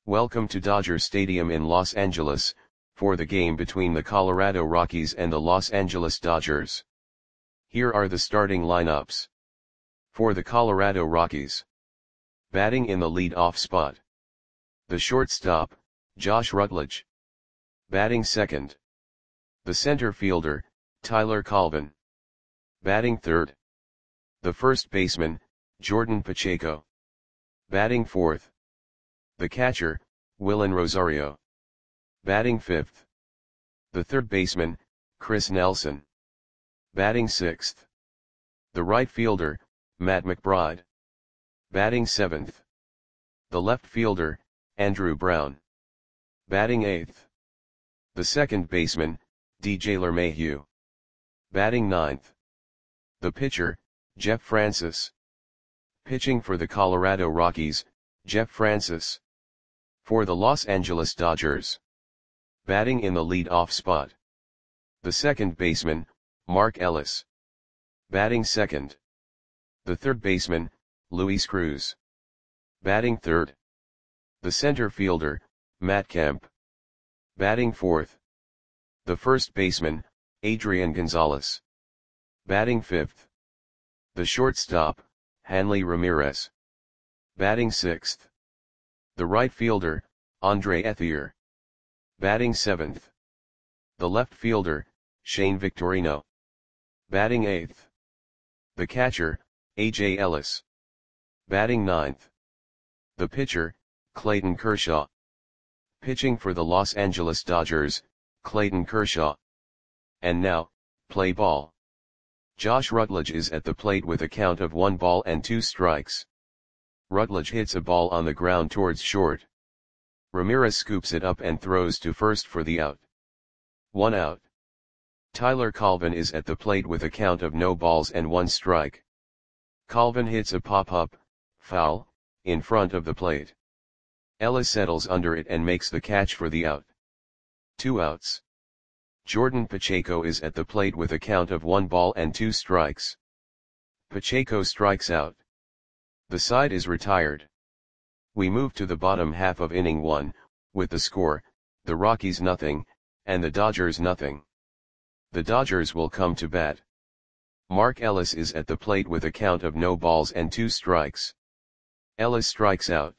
Welcome to Dodger Stadium in Los Angeles, for the game between the Colorado Rockies and the Los Angeles Dodgers. Here are the starting lineups. For the Colorado Rockies. Batting in the lead-off spot. The shortstop, Josh Rutledge. Batting second. The center fielder, Tyler Colvin. Batting third. The first baseman, Jordan Pacheco. Batting fourth. The catcher, Willen Rosario. Batting fifth. The third baseman, Chris Nelson. Batting sixth. The right fielder, Matt McBride. Batting seventh. The left fielder, Andrew Brown. Batting eighth. The second baseman, DJ LeMahieu. Batting ninth. The pitcher, Jeff Francis. Pitching for the Colorado Rockies, Jeff Francis. For the Los Angeles Dodgers. Batting in the lead-off spot. The second baseman, Mark Ellis. Batting second. The third baseman, Luis Cruz. Batting third. The center fielder, Matt Kemp. Batting fourth. The first baseman, Adrian Gonzalez. Batting fifth. The shortstop, Hanley Ramirez. Batting sixth. The right fielder, Andre Ethier. Batting seventh. The left fielder, Shane Victorino. Batting eighth. The catcher, A.J. Ellis. Batting ninth. The pitcher, Clayton Kershaw. Pitching for the Los Angeles Dodgers, Clayton Kershaw. And now, play ball. Josh Rutledge is at the plate with a count of 1 ball and 2 strikes. Rutledge hits a ball on the ground towards short. Ramirez scoops it up and throws to first for the out. 1 out. Tyler Colvin is at the plate with a count of no balls and 1 strike. Colvin hits a pop-up, foul, in front of the plate. Ellis settles under it and makes the catch for the out. 2 outs. Jordan Pacheco is at the plate with a count of 1 ball and 2 strikes. Pacheco strikes out. The side is retired. We move to the bottom half of inning 1, with the score, the Rockies nothing, and the Dodgers nothing. The Dodgers will come to bat. Mark Ellis is at the plate with a count of no balls and 2 strikes. Ellis strikes out.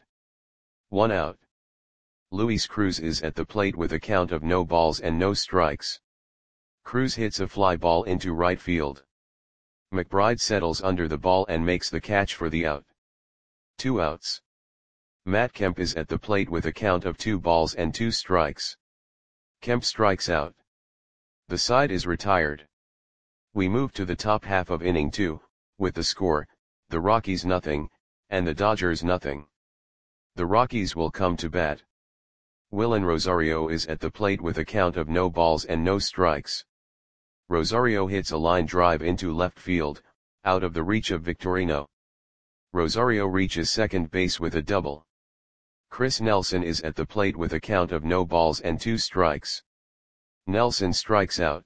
1 out. Luis Cruz is at the plate with a count of no balls and no strikes. Cruz hits a fly ball into right field. McBride settles under the ball and makes the catch for the out. 2 outs. Matt Kemp is at the plate with a count of 2 balls and 2 strikes. Kemp strikes out. The side is retired. We move to the top half of inning 2, with the score, the Rockies nothing, and the Dodgers nothing. The Rockies will come to bat. Willen Rosario is at the plate with a count of no balls and no strikes. Rosario hits a line drive into left field, out of the reach of Victorino. Rosario reaches second base with a double. Chris Nelson is at the plate with a count of no balls and 2 strikes. Nelson strikes out.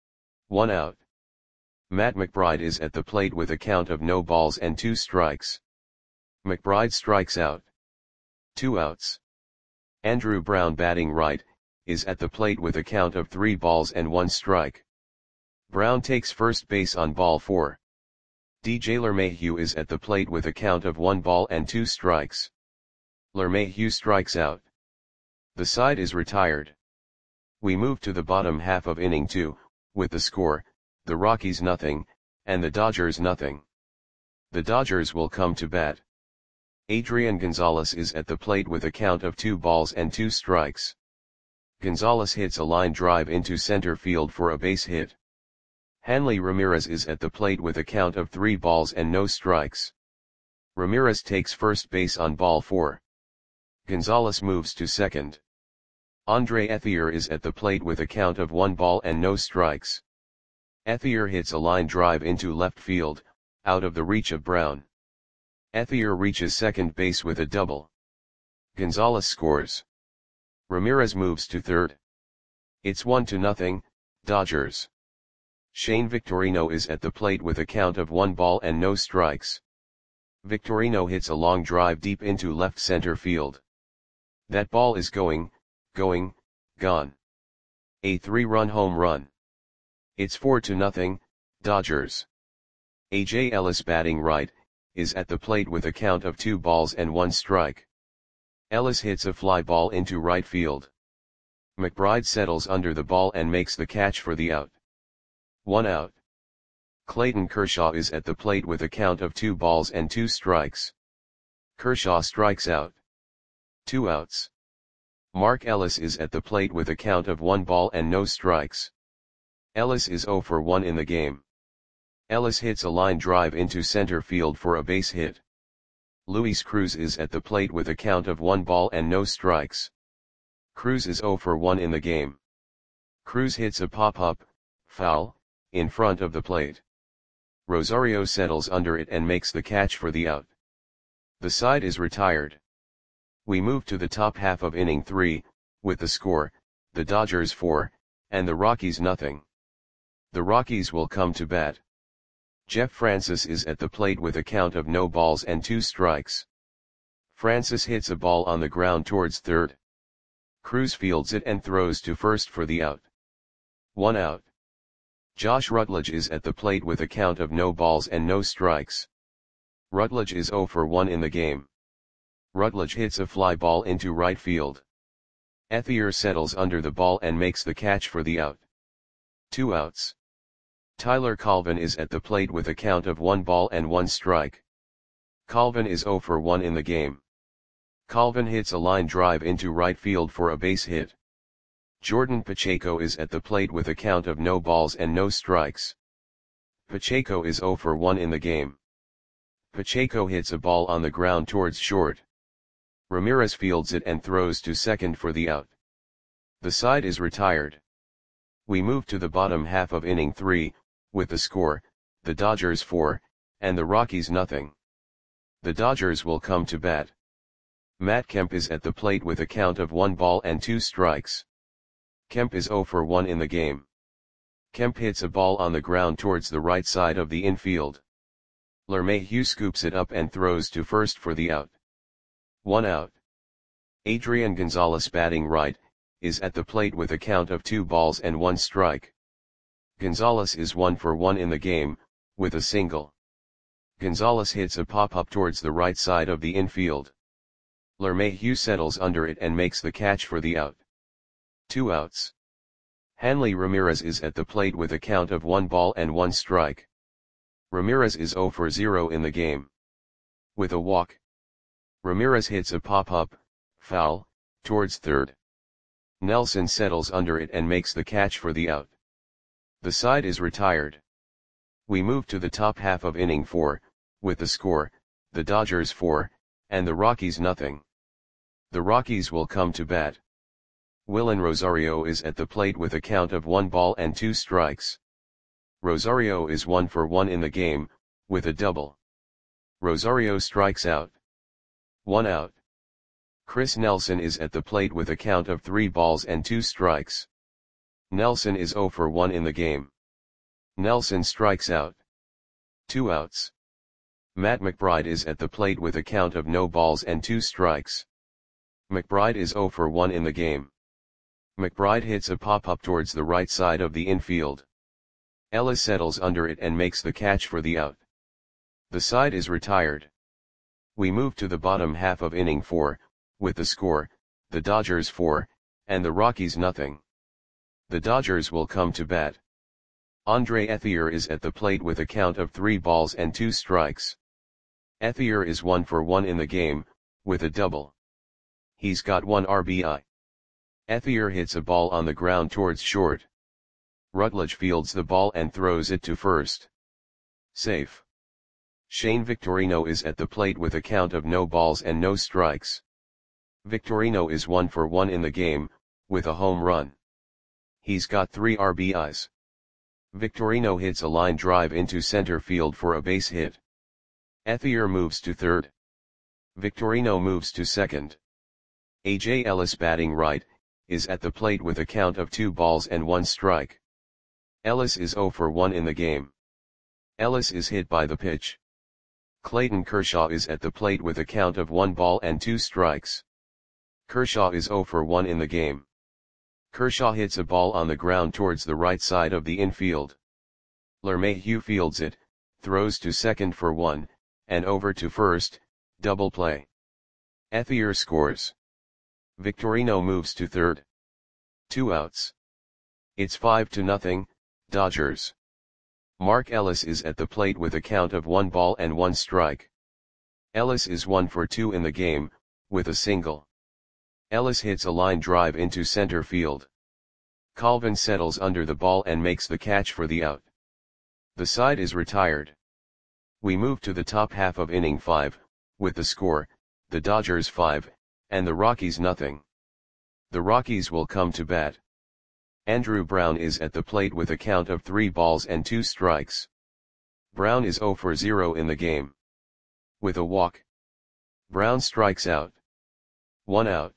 1 out. Matt McBride is at the plate with a count of no balls and 2 strikes. McBride strikes out. 2 outs. Andrew Brown, batting right, is at the plate with a count of 3 balls and 1 strike. Brown takes first base on ball 4. DJ LeMahieu is at the plate with a count of 1 ball and 2 strikes. LeMahieu strikes out. The side is retired. We move to the bottom half of inning 2, with the score, the Rockies nothing, and the Dodgers nothing. The Dodgers will come to bat. Adrian Gonzalez is at the plate with a count of 2 balls and 2 strikes. Gonzalez hits a line drive into center field for a base hit. Hanley Ramirez is at the plate with a count of 3 balls and no strikes. Ramirez takes first base on ball 4. Gonzalez moves to second. Andre Ethier is at the plate with a count of 1 ball and no strikes. Ethier hits a line drive into left field, out of the reach of Brown. Ethier reaches second base with a double. Gonzalez scores. Ramirez moves to third. It's 1-0, Dodgers. Shane Victorino is at the plate with a count of 1 ball and no strikes. Victorino hits a long drive deep into left center field. That ball is going, gone. A 3-run home run. It's 4-0, Dodgers. A.J. Ellis batting right, is at the plate with a count of 2 balls and 1 strike. Ellis hits a fly ball into right field. McBride settles under the ball and makes the catch for the out. 1 out. Clayton Kershaw is at the plate with a count of 2 balls and 2 strikes. Kershaw strikes out. 2 outs. Mark Ellis is at the plate with a count of 1 ball and no strikes. Ellis is 0 for 1 in the game. Ellis hits a line drive into center field for a base hit. Luis Cruz is at the plate with a count of 1 ball and no strikes. Cruz is 0 for 1 in the game. Cruz hits a pop-up, foul, in front of the plate. Rosario settles under it and makes the catch for the out. The side is retired. We move to the top half of inning 3, with the score, the Dodgers 4, and the Rockies nothing. The Rockies will come to bat. Jeff Francis is at the plate with a count of no balls and 2 strikes. Francis hits a ball on the ground towards third. Cruz fields it and throws to first for the out. 1 out. Josh Rutledge is at the plate with a count of no balls and no strikes. Rutledge is 0 for 1 in the game. Rutledge hits a fly ball into right field. Ethier settles under the ball and makes the catch for the out. 2 outs. Tyler Colvin is at the plate with a count of 1 ball and 1 strike. Colvin is 0 for 1 in the game. Colvin hits a line drive into right field for a base hit. Jordan Pacheco is at the plate with a count of no balls and no strikes. Pacheco is 0 for 1 in the game. Pacheco hits a ball on the ground towards short. Ramirez fields it and throws to second for the out. The side is retired. We move to the bottom half of inning 3, with the score, the Dodgers 4, and the Rockies nothing. The Dodgers will come to bat. Matt Kemp is at the plate with a count of 1 ball and 2 strikes. Kemp is 0 for 1 in the game. Kemp hits a ball on the ground towards the right side of the infield. LeMahieu scoops it up and throws to first for the out. 1 out. Adrian Gonzalez batting right, is at the plate with a count of 2 balls and 1 strike. Gonzalez is 1 for 1 in the game, with a single. Gonzalez hits a pop-up towards the right side of the infield. LeMahieu settles under it and makes the catch for the out. 2 outs. Hanley Ramirez is at the plate with a count of 1 ball and 1 strike. Ramirez is 0 for 0 in the game. With a walk. Ramirez hits a pop-up, foul, towards third. Nelson settles under it and makes the catch for the out. The side is retired. We move to the top half of inning 4, with the score, the Dodgers 4, and the Rockies nothing. The Rockies will come to bat. Willen Rosario is at the plate with a count of 1 ball and 2 strikes. Rosario is 1 for 1 in the game, with a double. Rosario strikes out. 1 out. Chris Nelson is at the plate with a count of 3 balls and 2 strikes. Nelson is 0 for 1 in the game. Nelson strikes out. 2 outs. Matt McBride is at the plate with a count of no balls and 2 strikes. McBride is 0 for 1 in the game. McBride hits a pop-up towards the right side of the infield. Ellis settles under it and makes the catch for the out. The side is retired. We move to the bottom half of inning 4, with the score, the Dodgers 4, and the Rockies nothing. The Dodgers will come to bat. Andre Ethier is at the plate with a count of 3 balls and 2 strikes. Ethier is 1 for 1 in the game, with a double. He's got 1 RBI. Ethier hits a ball on the ground towards short. Rutledge fields the ball and throws it to first. Safe. Shane Victorino is at the plate with a count of no balls and no strikes. Victorino is 1 for 1 in the game, with a home run. He's got 3 RBIs. Victorino hits a line drive into center field for a base hit. Ethier moves to third. Victorino moves to second. A.J. Ellis batting right, is at the plate with a count of 2 balls and 1 strike. Ellis is 0 for 1 in the game. Ellis is hit by the pitch. Clayton Kershaw is at the plate with a count of 1 ball and 2 strikes. Kershaw is 0 for 1 in the game. Kershaw hits a ball on the ground towards the right side of the infield. LeMahieu fields it, throws to second for 1, and over to first, double play. Ethier scores. Victorino moves to third. 2 outs. It's 5-0, Dodgers. Mark Ellis is at the plate with a count of 1 ball and 1 strike. Ellis is 1 for 2 in the game, with a single. Ellis hits a line drive into center field. Colvin settles under the ball and makes the catch for the out. The side is retired. We move to the top half of inning 5, with the score, the Dodgers 5, and the Rockies nothing. The Rockies will come to bat. Andrew Brown is at the plate with a count of 3 balls and 2 strikes. Brown is 0 for 0 in the game. With a walk, Brown strikes out. 1 out.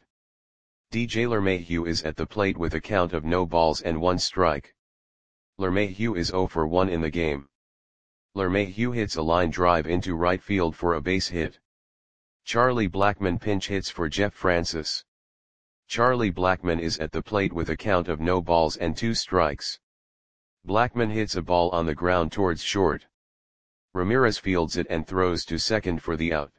DJ LeMahieu is at the plate with a count of no balls and 1 strike. LeMahieu is 0 for 1 in the game. LeMahieu hits a line drive into right field for a base hit. Charlie Blackmon pinch hits for Jeff Francis. Charlie Blackmon is at the plate with a count of no balls and 2 strikes. Blackmon hits a ball on the ground towards short. Ramirez fields it and throws to second for the out.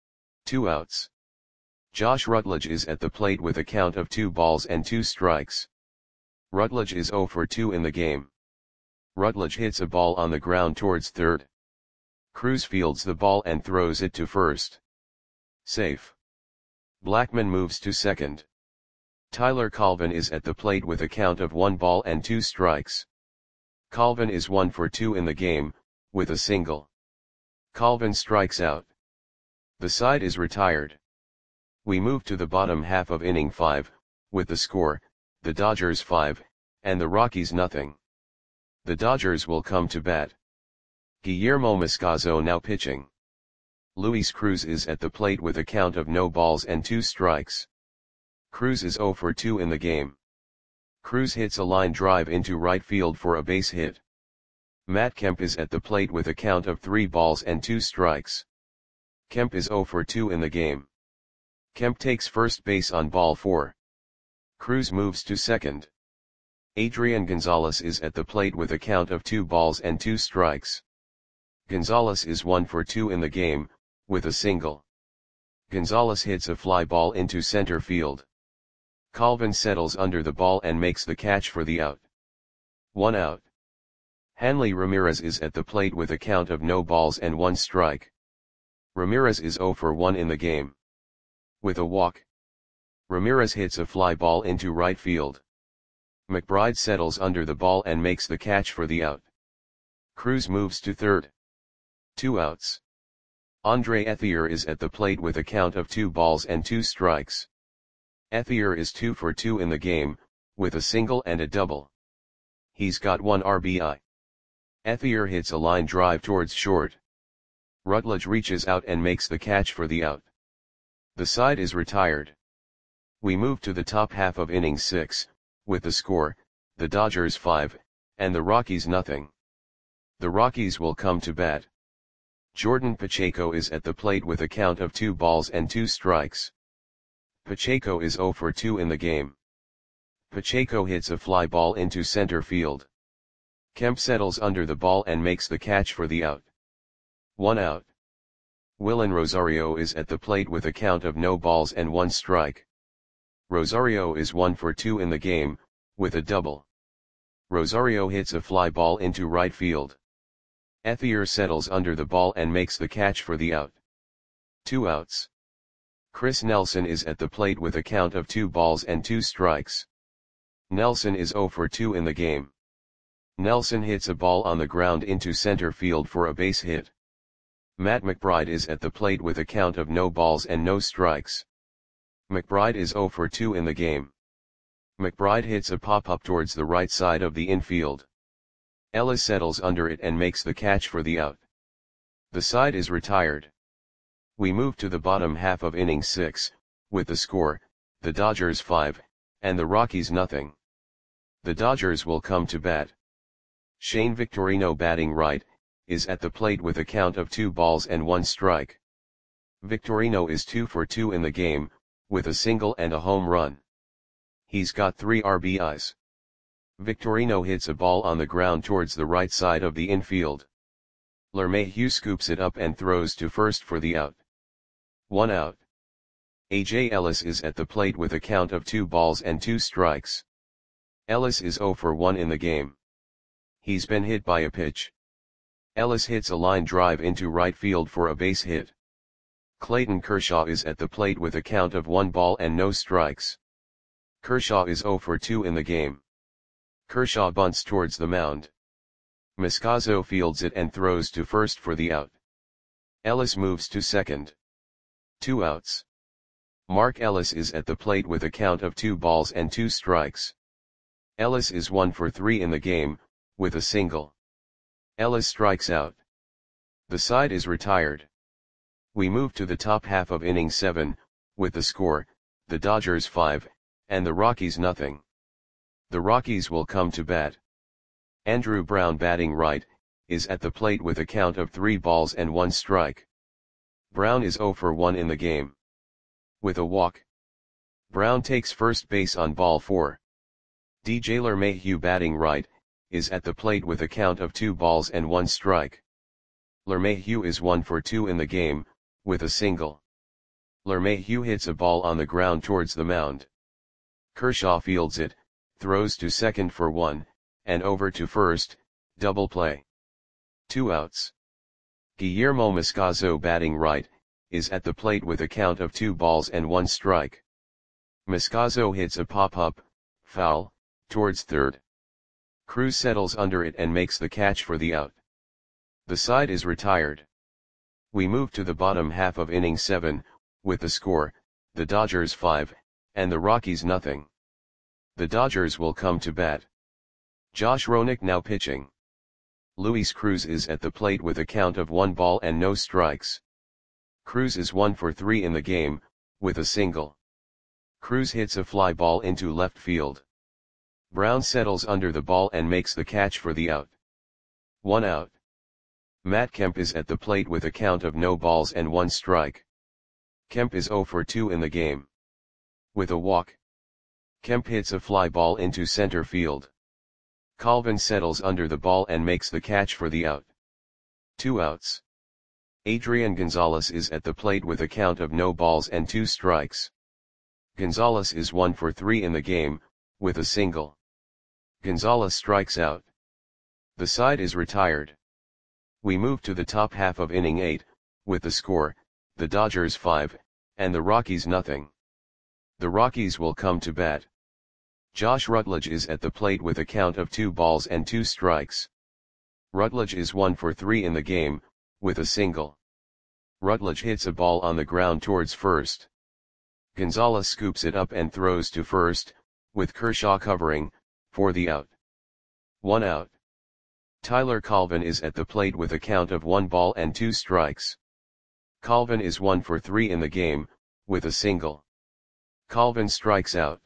2 outs. Josh Rutledge is at the plate with a count of 2 balls and 2 strikes. Rutledge is 0 for 2 in the game. Rutledge hits a ball on the ground towards third. Cruz fields the ball and throws it to first. Safe. Blackmon moves to second. Tyler Colvin is at the plate with a count of 1 ball and 2 strikes. Colvin is 1 for 2 in the game, with a single. Colvin strikes out. The side is retired. We move to the bottom half of inning 5, with the score, the Dodgers 5, and the Rockies nothing. The Dodgers will come to bat. Guillermo Moscazo now pitching. Luis Cruz is at the plate with a count of no balls and 2 strikes. Cruz is 0 for 2 in the game. Cruz hits a line drive into right field for a base hit. Matt Kemp is at the plate with a count of 3 balls and 2 strikes. Kemp is 0 for 2 in the game. Kemp takes first base on ball 4. Cruz moves to second. Adrian Gonzalez is at the plate with a count of 2 balls and 2 strikes. Gonzalez is 1 for 2 in the game, with a single. Gonzalez hits a fly ball into center field. Colvin settles under the ball and makes the catch for the out. 1 out. Hanley Ramirez is at the plate with a count of no balls and 1 strike. Ramirez is 0 for 1 in the game. With a walk, Ramirez hits a fly ball into right field. McBride settles under the ball and makes the catch for the out. Cruz moves to third. 2 outs. Andre Ethier is at the plate with a count of 2 balls and 2 strikes. Ethier is 2 for 2 in the game, with a single and a double. He's got 1 RBI. Ethier hits a line drive towards short. Rutledge reaches out and makes the catch for the out. The side is retired. We move to the top half of inning 6, with the score, the Dodgers 5, and the Rockies nothing. The Rockies will come to bat. Jordan Pacheco is at the plate with a count of 2 balls and 2 strikes. Pacheco is 0 for 2 in the game. Pacheco hits a fly ball into center field. Kemp settles under the ball and makes the catch for the out. 1 out. Willen Rosario is at the plate with a count of no balls and 1 strike. Rosario is 1 for 2 in the game, with a double. Rosario hits a fly ball into right field. Ethier settles under the ball and makes the catch for the out. 2 outs. Chris Nelson is at the plate with a count of 2 balls and 2 strikes. Nelson is 0 for 2 in the game. Nelson hits a ball on the ground into center field for a base hit. Matt McBride is at the plate with a count of no balls and no strikes. McBride is 0 for 2 in the game. McBride hits a pop-up towards the right side of the infield. Ellis settles under it and makes the catch for the out. The side is retired. We move to the bottom half of inning 6, with the score, the Dodgers 5, and the Rockies nothing. The Dodgers will come to bat. Shane Victorino batting right, is at the plate with a count of 2 balls and 1 strike. Victorino is 2 for 2 in the game, with a single and a home run. He's got 3 RBIs. Victorino hits a ball on the ground towards the right side of the infield. LeMahieu scoops it up and throws to first for the out. 1 out. A.J. Ellis is at the plate with a count of 2 balls and 2 strikes. Ellis is 0 for 1 in the game. He's been hit by a pitch. Ellis hits a line drive into right field for a base hit. Clayton Kershaw is at the plate with a count of 1 ball and no strikes. Kershaw is 0 for 2 in the game. Kershaw bunts towards the mound. Moscoso fields it and throws to first for the out. Ellis moves to second. 2 outs. Mark Ellis is at the plate with a count of 2 balls and 2 strikes. Ellis is 1 for 3 in the game, with a single. Ellis strikes out. The side is retired. We move to the top half of inning 7, with the score, the Dodgers 5, and the Rockies nothing. The Rockies will come to bat. Andrew Brown, batting right, is at the plate with a count of 3 balls and 1 strike. Brown is 0 for 1 in the game. With a walk. Brown takes first base on ball 4. DJ LeMahieu, batting right, is at the plate with a count of 2 balls and 1 strike. LeMahieu is 1 for 2 in the game, with a single. LeMahieu hits a ball on the ground towards the mound. Kershaw fields it, throws to second for 1, and over to first, double play. 2 outs. Guillermo Moscoso, batting right, is at the plate with a count of 2 balls and 1 strike. Moscoso hits a pop-up, foul, towards third. Cruz settles under it and makes the catch for the out. The side is retired. We move to the bottom half of inning 7, with the score, the Dodgers 5, and the Rockies nothing. The Dodgers will come to bat. Josh Roenick now pitching. Luis Cruz is at the plate with a count of 1 ball and no strikes. Cruz is 1 for 3 in the game, with a single. Cruz hits a fly ball into left field. Brown settles under the ball and makes the catch for the out. 1 out. Matt Kemp is at the plate with a count of no balls and 1 strike. Kemp is 0 for 2 in the game. With a walk. Kemp hits a fly ball into center field. Colvin settles under the ball and makes the catch for the out. 2 outs. Adrian Gonzalez is at the plate with a count of no balls and 2 strikes. Gonzalez is 1 for 3 in the game, with a single. Gonzalez strikes out. The side is retired. We move to the top half of inning 8, with the score, the Dodgers 5, and the Rockies nothing. The Rockies will come to bat. Josh Rutledge is at the plate with a count of 2 balls and 2 strikes. Rutledge is 1 for 3 in the game, with a single. Rutledge hits a ball on the ground towards first. Gonzalez scoops it up and throws to first, with Kershaw covering, for the out. 1 out. Tyler Colvin is at the plate with a count of 1 ball and 2 strikes. Colvin is 1 for 3 in the game, with a single. Colvin strikes out.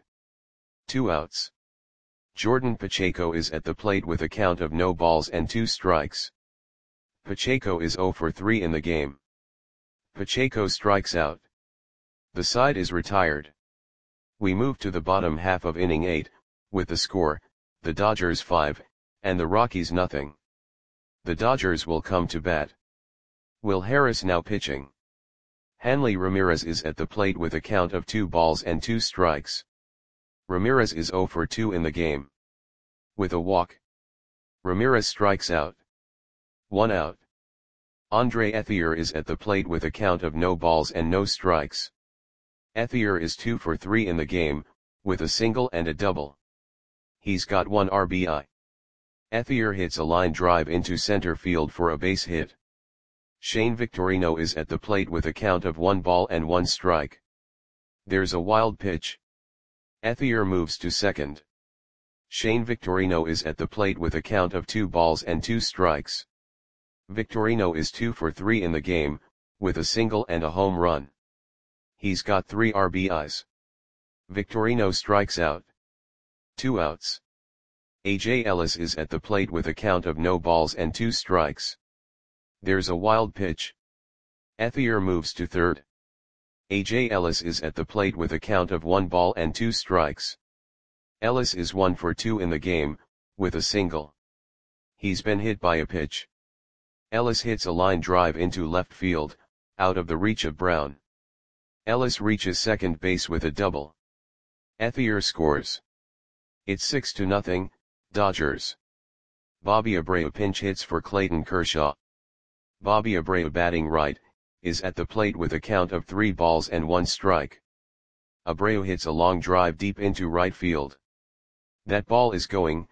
2 outs. Jordan Pacheco is at the plate with a count of no balls and 2 strikes. Pacheco is 0 for 3 in the game. Pacheco strikes out. The side is retired. We move to the bottom half of inning 8, with the score, the Dodgers 5, and the Rockies nothing. The Dodgers will come to bat. Will Harris now pitching. Hanley Ramirez is at the plate with a count of 2 balls and 2 strikes. Ramirez is 0 for 2 in the game. With a walk. Ramirez strikes out. 1 out. Andre Ethier is at the plate with a count of no balls and no strikes. Ethier is 2 for 3 in the game, with a single and a double. He's got 1 RBI. Ethier hits a line drive into center field for a base hit. Shane Victorino is at the plate with a count of 1 ball and 1 strike. There's a wild pitch. Ethier moves to second. Shane Victorino is at the plate with a count of 2 balls and 2 strikes. Victorino is 2 for 3 in the game, with a single and a home run. He's got 3 RBIs. Victorino strikes out. 2 outs. A.J. Ellis is at the plate with a count of no balls and 2 strikes. There's a wild pitch. Ethier moves to third. A.J. Ellis is at the plate with a count of 1 ball and 2 strikes. Ellis is 1 for 2 in the game, with a single. He's been hit by a pitch. Ellis hits a line drive into left field, out of the reach of Brown. Ellis reaches second base with a double. Ethier scores. It's 6-0, Dodgers. Bobby Abreu pinch hits for Clayton Kershaw. Bobby Abreu, batting right, is at the plate with a count of 3 balls and 1 strike. Abreu hits a long drive deep into right field. That ball is gone.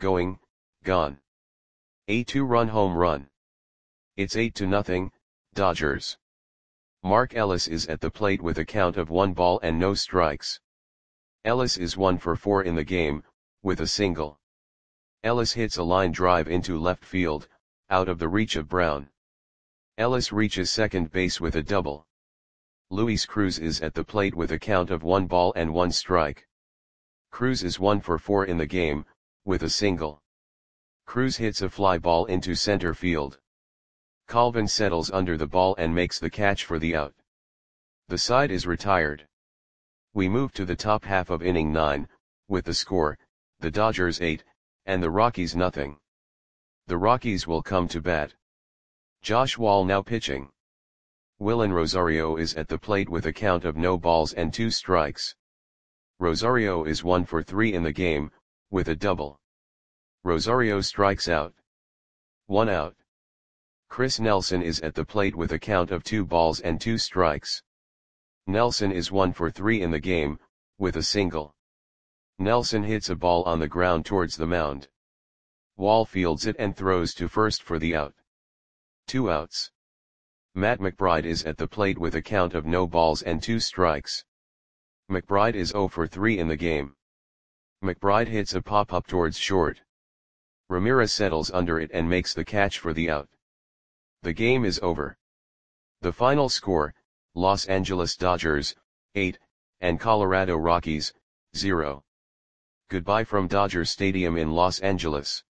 A 2-run home run. It's 8-0, Dodgers. Mark Ellis is at the plate with a count of 1 ball and no strikes. Ellis is 1 for 4 in the game, with a single. Ellis hits a line drive into left field, out of the reach of Brown. Ellis reaches second base with a double. Luis Cruz is at the plate with a count of 1 ball and 1 strike. Cruz is 1 for 4 in the game, with a single. Cruz hits a fly ball into center field. Colvin settles under the ball and makes the catch for the out. The side is retired. We move to the top half of inning 9, with the score, the Dodgers 8, and the Rockies nothing. The Rockies will come to bat. Josh Wall now pitching. Willen Rosario is at the plate with a count of no balls and 2 strikes. Rosario is 1 for 3 in the game, with a double. Rosario strikes out. 1 out. Chris Nelson is at the plate with a count of 2 balls and 2 strikes. Nelson is 1 for 3 in the game, with a single. Nelson hits a ball on the ground towards the mound. Wall fields it and throws to first for the out. 2 outs. Matt McBride is at the plate with a count of no balls and 2 strikes. McBride is 0 for 3 in the game. McBride hits a pop-up towards short. Ramirez settles under it and makes the catch for the out. The game is over. The final score, Los Angeles Dodgers, 8, and Colorado Rockies, 0. Goodbye from Dodger Stadium in Los Angeles.